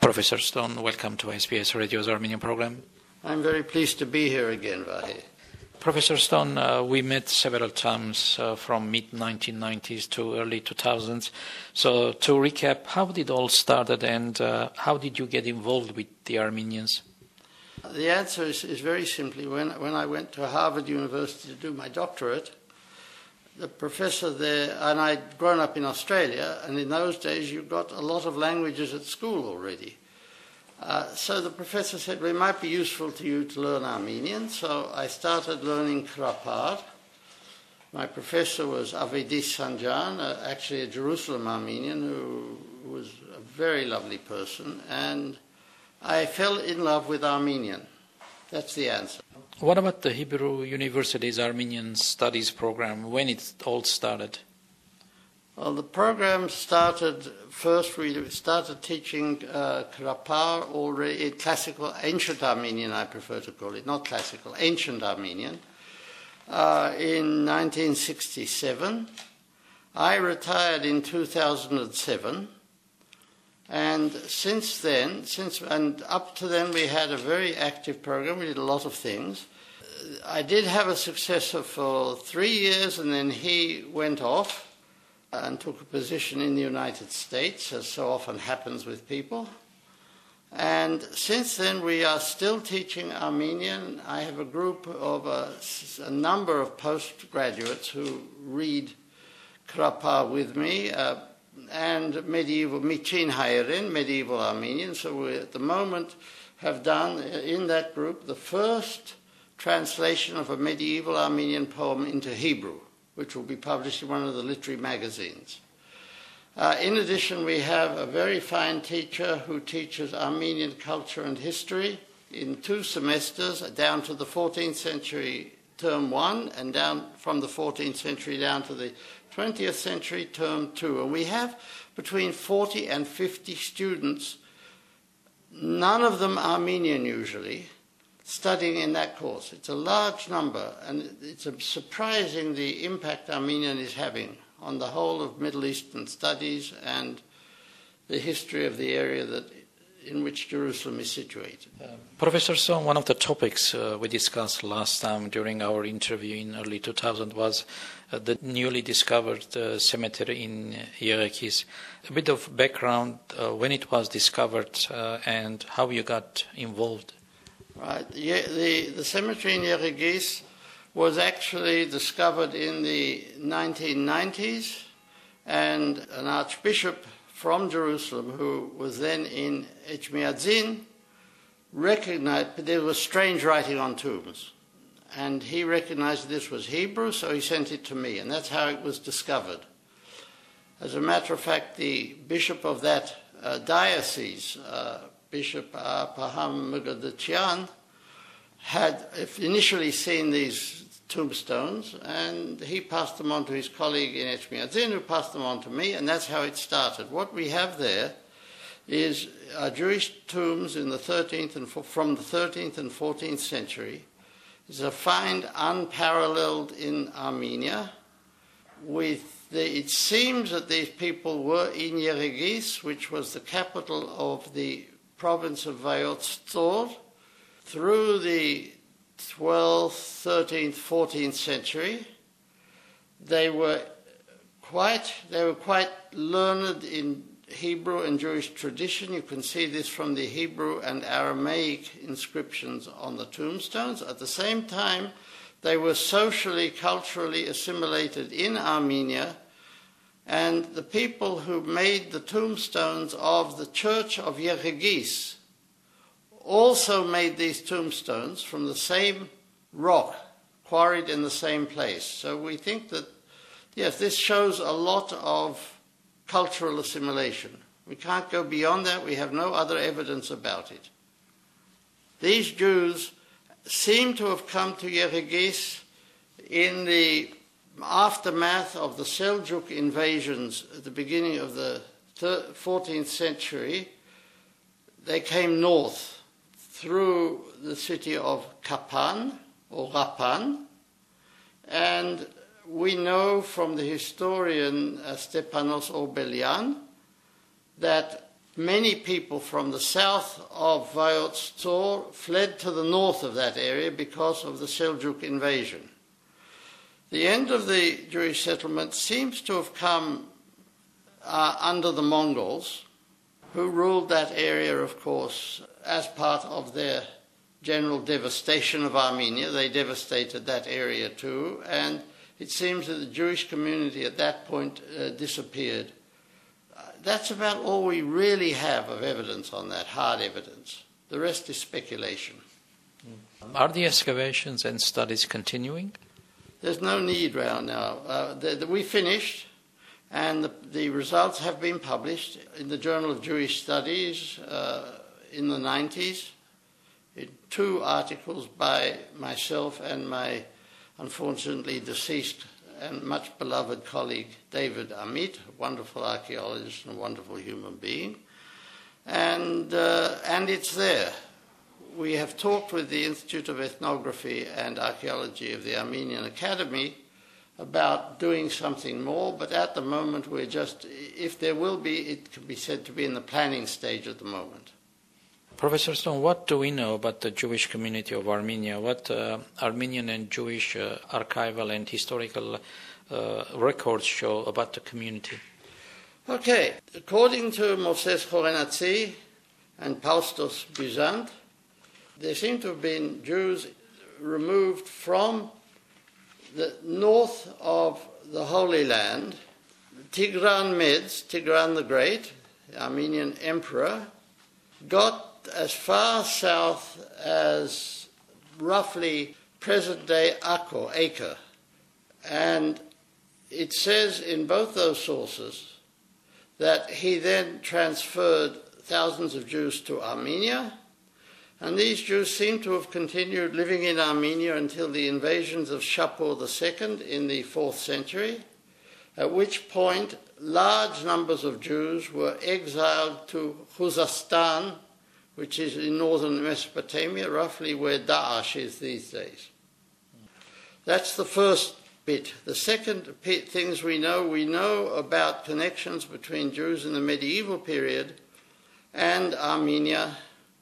Professor Stone, welcome to SBS Radio's Armenian program. I'm very pleased to be here again, Vahe. Professor Stone, we met several times from mid-1990s to early 2000s. So to recap, how did it all started and how did you get involved with the Armenians? The answer is very simply, when I went to Harvard University to do my doctorate, the professor there, and I'd grown up in Australia, and in those days you got a lot of languages at school already. So the professor said, well, it might be useful to you to learn Armenian. So I started learning Khrapar. My professor was Avedis Sanjan, actually a Jerusalem Armenian, who was a very lovely person, and I fell in love with Armenian. That's the answer. What about the Hebrew University's Armenian Studies program, when it all started? Well, the program started, first we started teaching Khrapar already, in classical, ancient Armenian I prefer to call it, not classical, ancient Armenian, in 1967. I retired in 2007. And since then, and up to then, we had a very active program. We did a lot of things. I did have a successor for 3 years, and then he went off and took a position in the United States, as so often happens with people. And since then, we are still teaching Armenian. I have a group of a number of postgraduates who read Khrapar with me, and medieval Michin Hayerin, medieval Armenian. So we at the moment have done in that group the first translation of a medieval Armenian poem into Hebrew, which will be published in one of the literary magazines. In addition, we have a very fine teacher who teaches Armenian culture and history in 2 semesters, down to the 14th century term 1, and down from the 14th century down to the 20th century term 2. And we have between 40 and 50 students, none of them Armenian usually, studying in that course. It's a large number, and it's surprising the impact Armenian is having on the whole of Middle Eastern studies and the history of the area in which Jerusalem is situated. Professor Stone, one of the topics we discussed last time during our interview in early 2000 was the newly discovered cemetery in Yerekis. A bit of background when it was discovered and how you got involved. Right. The cemetery in Yerekis was actually discovered in the 1990s, and an archbishop from Jerusalem, who was then in Echmiadzin, recognized there was strange writing on tombs. And he recognized this was Hebrew, so he sent it to me, and that's how it was discovered. As a matter of fact, the bishop of that diocese, Bishop Paham Mugadatian, had initially seen these tombstones, and he passed them on to his colleague in Echmiadzin, who passed them on to me, and that's how it started. What we have there is Jewish tombs in the 13th and from the 13th and 14th century. It's a find unparalleled in Armenia. It seems that these people were in Yeregis, which was the capital of the province of Vayot through the 12th, 13th, 14th century. They were quite learned in Hebrew and Jewish tradition. You can see this from the Hebrew and Aramaic inscriptions on the tombstones. At the same time, they were socially, culturally assimilated in Armenia, and the people who made the tombstones of the church of Yeregis also made these tombstones from the same rock, quarried in the same place. So we think that, yes, this shows a lot of cultural assimilation. We can't go beyond that. We have no other evidence about it. These Jews seem to have come to Yeregis in the aftermath of the Seljuk invasions at the beginning of the 14th century. They came north through the city of Kapan, or Rapan, and we know from the historian Stepanos Orbelian that many people from the south of Vayotz Tzor fled to the north of that area because of the Seljuk invasion. The end of the Jewish settlement seems to have come under the Mongols, who ruled that area, of course, as part of their general devastation of Armenia. They devastated that area too, and it seems that the Jewish community at that point disappeared. That's about all we really have of evidence on that, hard evidence. The rest is speculation. Are the excavations and studies continuing? There's no need right now. We finished, and the results have been published in the Journal of Jewish Studies in the 90s, in 2 articles by myself and my unfortunately deceased and much beloved colleague David Amit, a wonderful archaeologist and a wonderful human being. And it's there. We have talked with the Institute of Ethnography and Archaeology of the Armenian Academy about doing something more, but at the moment we're just, if there will be, it can be said to be in the planning stage at the moment. Professor Stone, what do we know about the Jewish community of Armenia? What Armenian and Jewish archival and historical records show about the community? Okay, according to Moses Khorenatsi and Paustos Byzant, there seem to have been Jews removed from the north of the Holy Land. Tigran Meds, Tigran the Great, the Armenian emperor, got as far south as roughly present-day Akko, Acre. And it says in both those sources that he then transferred thousands of Jews to Armenia, and these Jews seem to have continued living in Armenia until the invasions of Shapur II in the 4th century, at which point large numbers of Jews were exiled to Khuzestan, which is in northern Mesopotamia, roughly where Daesh is these days. That's the first bit. The second things we know about connections between Jews in the medieval period and Armenia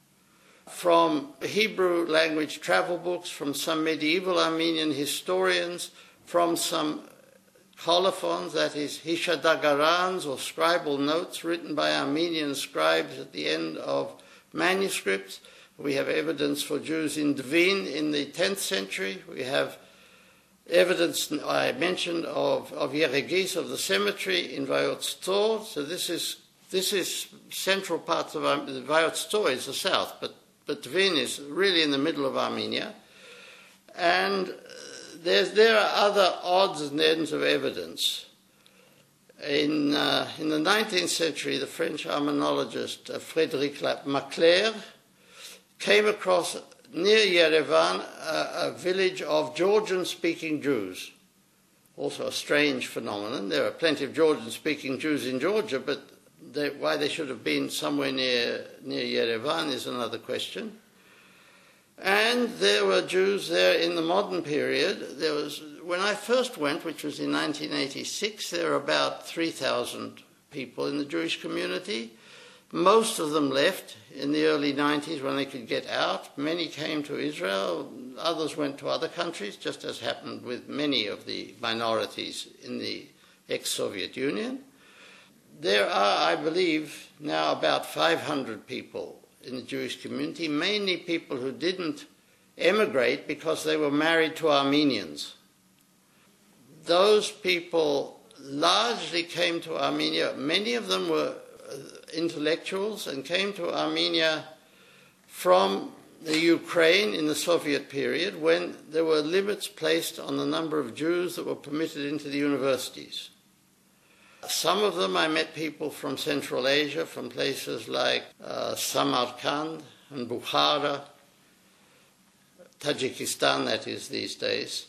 from Hebrew language travel books, from some medieval Armenian historians, from some colophons, that is Hishadagarans or scribal notes written by Armenian scribes at the end of manuscripts. We have evidence for Jews in Dvin in the 10th century. We have evidence, I mentioned, of Yeregis, of the cemetery in Vayotz Tzor. So this is central parts of Armenia. Vayotz Tzor is the south, but Dvin is really in the middle of Armenia. And there are other odds and ends of evidence. In the 19th century, the French Armenologist Frédéric Macler came across near Yerevan a village of Georgian-speaking Jews. Also a strange phenomenon. There are plenty of Georgian-speaking Jews in Georgia, but why they should have been somewhere near Yerevan is another question. And there were Jews there in the modern period. When I first went, which was in 1986, there were about 3,000 people in the Jewish community. Most of them left in the early 90s when they could get out. Many came to Israel. Others went to other countries, just as happened with many of the minorities in the ex-Soviet Union. There are, I believe, now about 500 people in the Jewish community, mainly people who didn't emigrate because they were married to Armenians. Those people largely came to Armenia. Many of them were intellectuals and came to Armenia from the Ukraine in the Soviet period when there were limits placed on the number of Jews that were permitted into the universities. Some of them, I met people from Central Asia, from places like Samarkand and Bukhara, Tajikistan, that is, these days.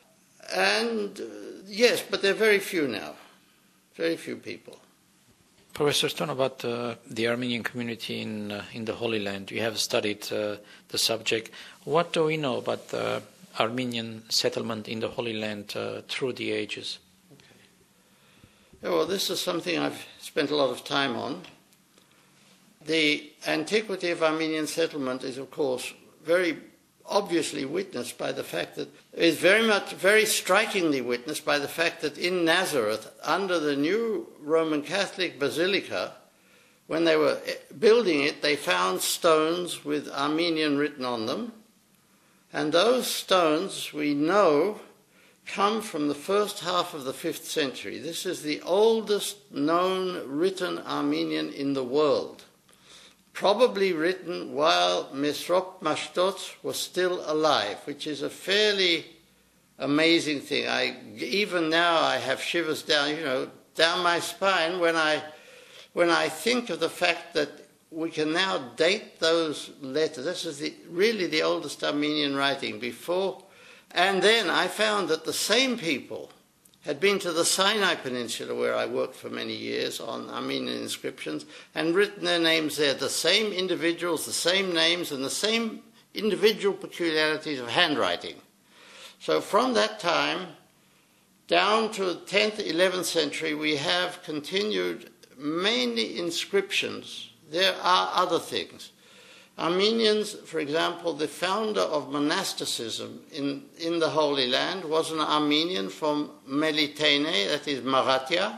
And yes, but there are very few now, very few people. Professor Stone, about the Armenian community in the Holy Land, you have studied the subject. What do we know about the Armenian settlement in the Holy Land through the ages? Yeah, well, this is something I've spent a lot of time on. The antiquity of Armenian settlement is, of course, very obviously witnessed by the fact that is very strikingly witnessed by the fact that in Nazareth, under the new Roman Catholic basilica, when they were building it, they found stones with Armenian written on them, and those stones, we know, come from the first half of the 5th century. This is the oldest known written Armenian in the world, probably written while Mesrop Mashtots was still alive, which is a fairly amazing thing. Even now I have shivers down my spine when I think of the fact that we can now date those letters. This is really the oldest Armenian writing before. And then I found that the same people had been to the Sinai Peninsula, where I worked for many years on Armenian inscriptions, and written their names there. The same individuals, the same names, and the same individual peculiarities of handwriting. So from that time down to the 10th, 11th century, we have continued mainly inscriptions. There are other things. Armenians, for example, the founder of monasticism in the Holy Land was an Armenian from Melitene, that is Maratya,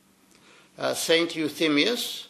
Saint Euthemius.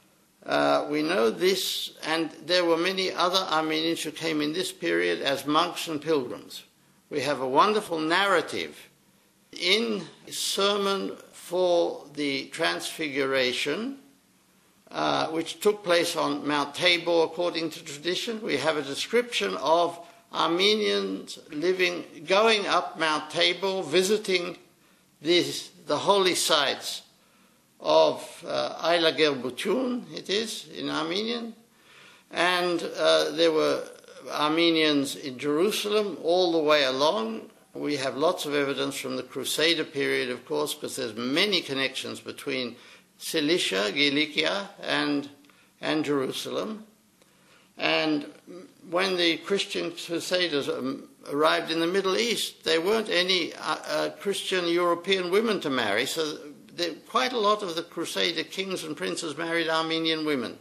We know this, and there were many other Armenians who came in this period as monks and pilgrims. We have a wonderful narrative in Sermon for the Transfiguration, which took place on Mount Tabor according to tradition. We have a description of Armenians going up Mount Tabor, visiting the holy sites of Ayla Gerbutun, it is, in Armenian. And there were Armenians in Jerusalem all the way along. We have lots of evidence from the Crusader period, of course, because there's many connections between Cilicia, Cilicia, and Jerusalem. And when the Christian Crusaders arrived in the Middle East, there weren't any Christian European women to marry, so quite a lot of the Crusader kings and princes married Armenian women.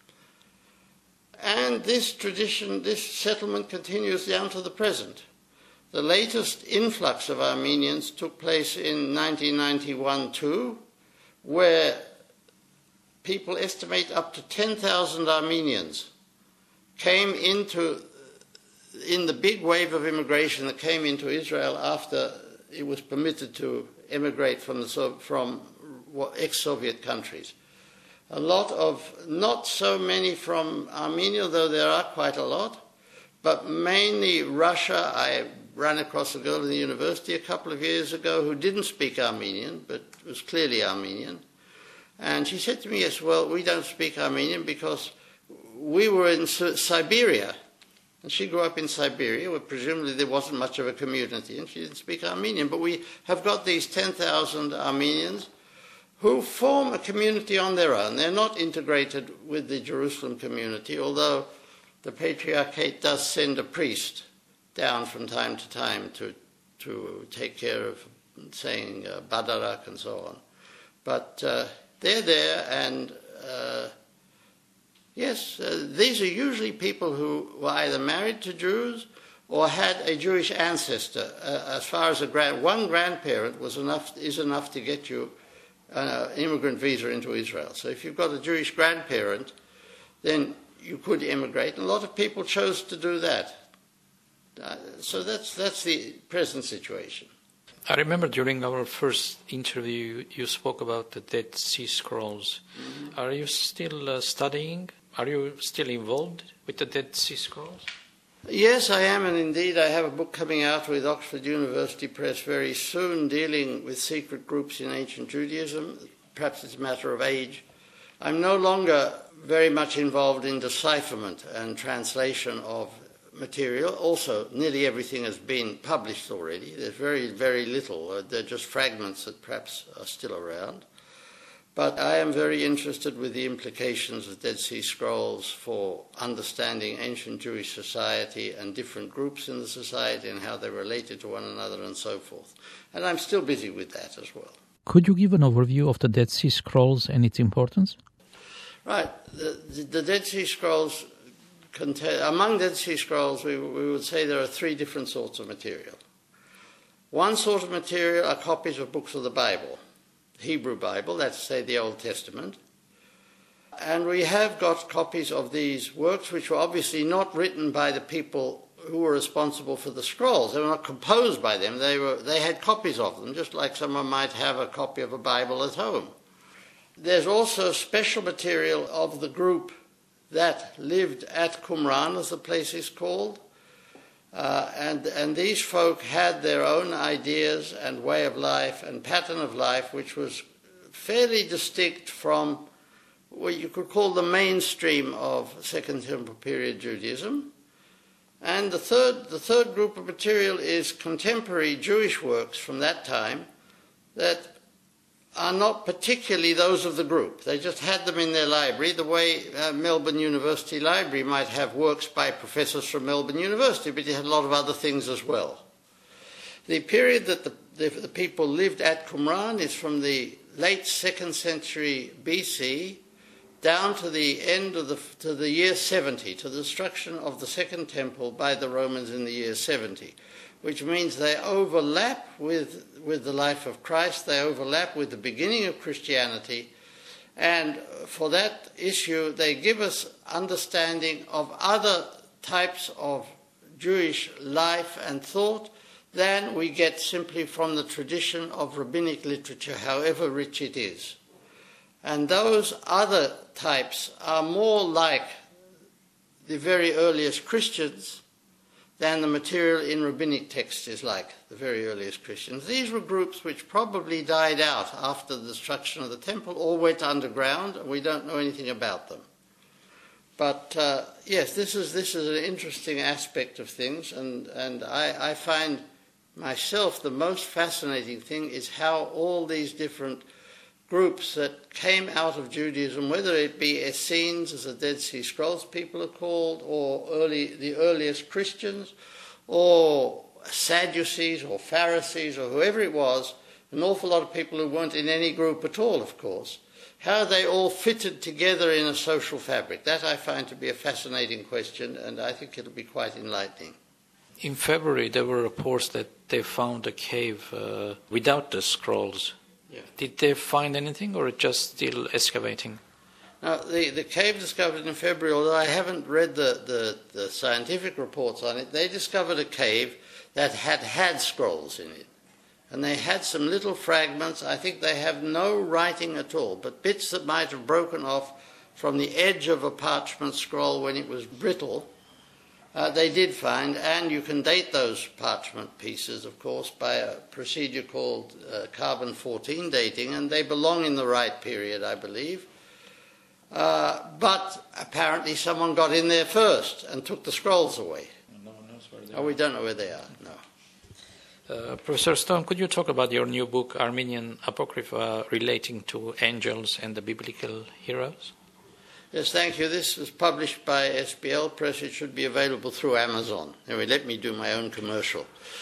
And this tradition, this settlement continues down to the present. The latest influx of Armenians took place in 1991 too, where people estimate up to 10,000 Armenians came in the big wave of immigration that came into Israel after it was permitted to immigrate from ex-Soviet countries. A lot of, not so many from Armenia, though there are quite a lot, but mainly Russia. I ran across a girl in the university a couple of years ago who didn't speak Armenian, but was clearly Armenian. And she said to me, yes, well, we don't speak Armenian because we were in Siberia. And she grew up in Siberia, where presumably there wasn't much of a community, and she didn't speak Armenian. But we have got these 10,000 Armenians who form a community on their own. They're not integrated with the Jerusalem community, although the Patriarchate does send a priest down from time to time to take care of saying Badarak and so on. But they're there, and yes, these are usually people who were either married to Jews or had a Jewish ancestor. As far as one grandparent is enough to get you an immigrant visa into Israel. So if you've got a Jewish grandparent, then you could immigrate, and a lot of people chose to do that. So that's the present situation. I remember during our first interview you spoke about the Dead Sea Scrolls. Mm-hmm. Are you still studying? Are you still involved with the Dead Sea Scrolls? Yes, I am, and indeed I have a book coming out with Oxford University Press very soon dealing with secret groups in ancient Judaism. Perhaps it's a matter of age. I'm no longer very much involved in decipherment and translation of material. Also, nearly everything has been published already. There's very, very little. They're just fragments that perhaps are still around. But I am very interested with the implications of Dead Sea Scrolls for understanding ancient Jewish society and different groups in the society and how they're related to one another and so forth. And I'm still busy with that as well. Could you give an overview of the Dead Sea Scrolls and its importance? Right. The Dead Sea Scrolls contain, among Dead Sea Scrolls, we would say there are three different sorts of material. One sort of material are copies of books of the Bible, Hebrew Bible, that's say the Old Testament. And we have got copies of these works which were obviously not written by the people who were responsible for the scrolls. They were not composed by them. They had copies of them, just like someone might have a copy of a Bible at home. There's also special material of the group that lived at Qumran, as the place is called. And these folk had their own ideas and way of life and pattern of life, which was fairly distinct from what you could call the mainstream of Second Temple period Judaism. And the third group of material is contemporary Jewish works from that time that are not particularly those of the group. They just had them in their library, the way Melbourne University Library might have works by professors from Melbourne University, but it had a lot of other things as well. The period that the people lived at Qumran is from the late 2nd century BC down to the end of the year 70, to the destruction of the Second Temple by the Romans in the year 70, which means they overlap with the life of Christ, they overlap with the beginning of Christianity, and for that issue they give us understanding of other types of Jewish life and thought than we get simply from the tradition of rabbinic literature, however rich it is. And those other types are more like the very earliest Christians than the material in rabbinic texts is like the very earliest Christians. These were groups which probably died out after the destruction of the temple or went underground, and we don't know anything about them. But yes, this is an interesting aspect of things, and I find myself the most fascinating thing is how all these different groups that came out of Judaism, whether it be Essenes, as the Dead Sea Scrolls people are called, or the earliest Christians, or Sadducees or Pharisees or whoever it was, an awful lot of people who weren't in any group at all, of course, how they all fitted together in a social fabric. That I find to be a fascinating question, and I think it'll be quite enlightening. In February, there were reports that they found a cave without the scrolls. Yeah. Did they find anything, or it just still excavating? Now, the cave discovered in February, although I haven't read the scientific reports on it, they discovered a cave that had scrolls in it. And they had some little fragments. I think they have no writing at all, but bits that might have broken off from the edge of a parchment scroll when it was brittle. They did find, and you can date those parchment pieces, of course, by a procedure called carbon-14 dating, and they belong in the right period, I believe. But apparently someone got in there first and took the scrolls away. No one knows where they are. We don't know where they are, no. Professor Stone, could you talk about your new book, Armenian Apocrypha, relating to angels and the biblical heroes? Yes, thank you. This was published by SBL Press. It should be available through Amazon. Anyway, let me do my own commercial.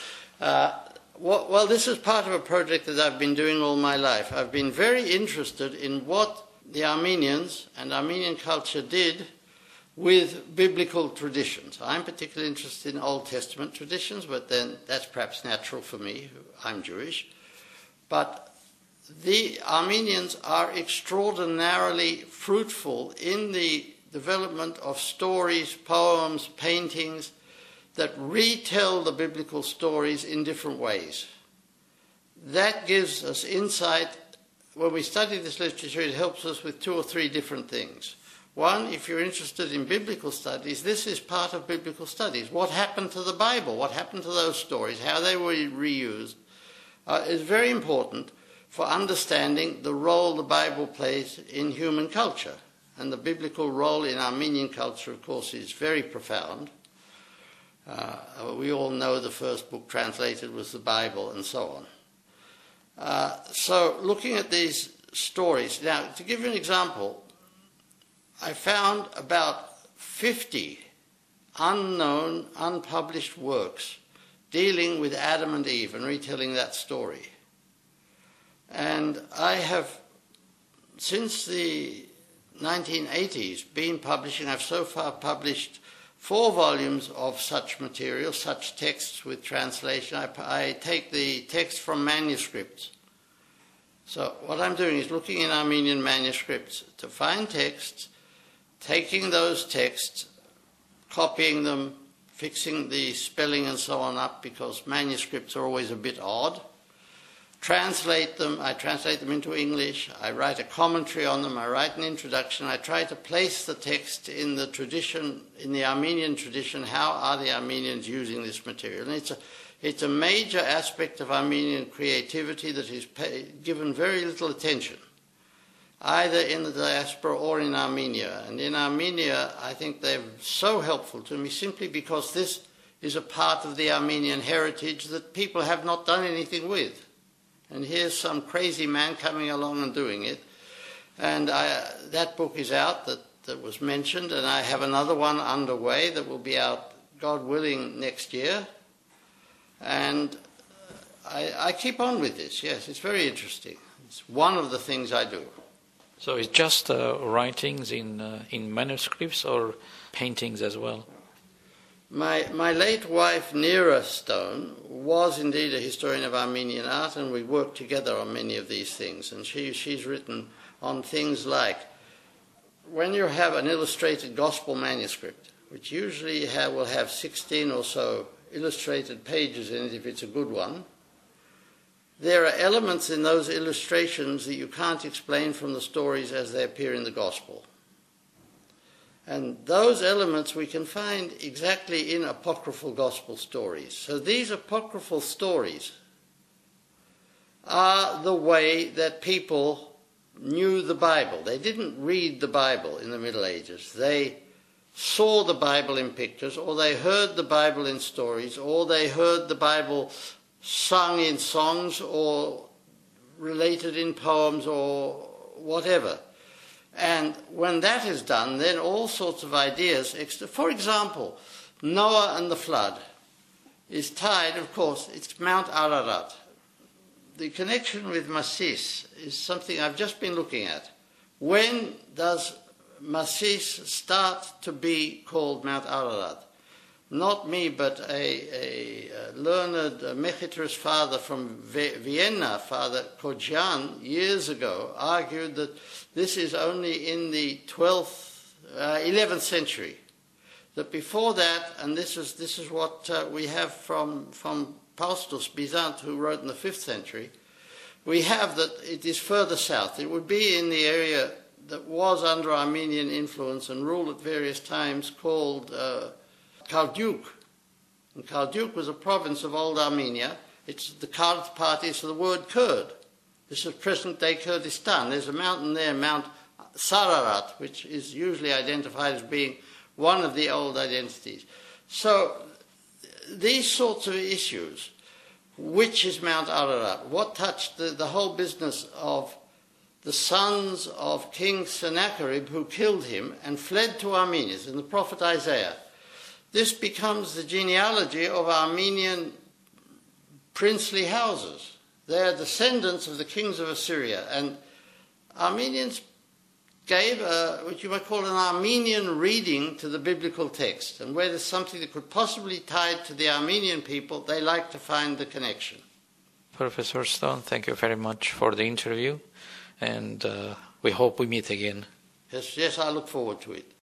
Well, this is part of a project that I've been doing all my life. I've been very interested in what the Armenians and Armenian culture did with biblical traditions. I'm particularly interested in Old Testament traditions, but then that's perhaps natural for me. I'm Jewish. But the Armenians are extraordinarily fruitful in the development of stories, poems, paintings that retell the biblical stories in different ways. That gives us insight. When we study this literature, it helps us with two or three different things. One, if you're interested in biblical studies, this is part of biblical studies. What happened to the Bible? What happened to those stories? How they were reused is very important for understanding the role the Bible plays in human culture. And the biblical role in Armenian culture, of course, is very profound. We all know the first book translated was the Bible and so on. So looking at these stories, now to give you an example, I found about 50 unknown, unpublished works dealing with Adam and Eve and retelling that story. And I have, since the 1980s been publishing. I've so far published 4 volumes of such material, such texts with translation. I take the text from manuscripts. So what I'm doing is looking in Armenian manuscripts to find texts, taking those texts, copying them, fixing the spelling and so on up, because manuscripts are always a bit odd. Translate them, I translate them into English, I write a commentary on them, I write an introduction, I try to place the text in the tradition, in the Armenian tradition. How are the Armenians using this material? And it's a major aspect of Armenian creativity that is given very little attention, either in the diaspora or in Armenia. And in Armenia, I think they're so helpful to me simply because this is a part of the Armenian heritage that people have not done anything with. And here's some crazy man coming along and doing it. And that book is out that was mentioned, and I have another one underway that will be out, God willing, next year. And I keep on with this, yes, it's very interesting. It's one of the things I do. So it's just writings in manuscripts or paintings as well? My late wife, Neera Stone, was indeed a historian of Armenian art, and we worked together on many of these things. And she's written on things like, when you have an illustrated gospel manuscript, which usually will have 16 or so illustrated pages in it if it's a good one, there are elements in those illustrations that you can't explain from the stories as they appear in the gospel. And those elements we can find exactly in apocryphal gospel stories. So these apocryphal stories are the way that people knew the Bible. They didn't read the Bible in the Middle Ages. They saw the Bible in pictures, or they heard the Bible in stories, or they heard the Bible sung in songs or related in poems or whatever. And when that is done, then all sorts of ideas, for example, Noah and the flood is tied, of course, it's Mount Ararat. The connection with Masis is something I've just been looking at. When does Masis start to be called Mount Ararat? Not me, but a learned Mechitrus father from Vienna, Father Kojan, years ago, argued that this is only in the 11th century. That before that, and this is what we have from Paustus Bizant, who wrote in the 5th century, we have that it is further south. It would be in the area that was under Armenian influence and rule at various times, called Karduk. And Karduk was a province of old Armenia. It's the Kurd party, so the word Kurd. This is present-day Kurdistan. There's a mountain there, Mount Sararat, which is usually identified as being one of the old identities. So these sorts of issues, which is Mount Ararat, what touched the whole business of the sons of King Sennacherib, who killed him and fled to Armenia, in the prophet Isaiah. This becomes the genealogy of Armenian princely houses. They are descendants of the kings of Assyria, and Armenians gave what you might call an Armenian reading to the biblical text, and where there's something that could possibly tie it to the Armenian people, they like to find the connection. Professor Stone, thank you very much for the interview, and we hope we meet again. Yes, I look forward to it.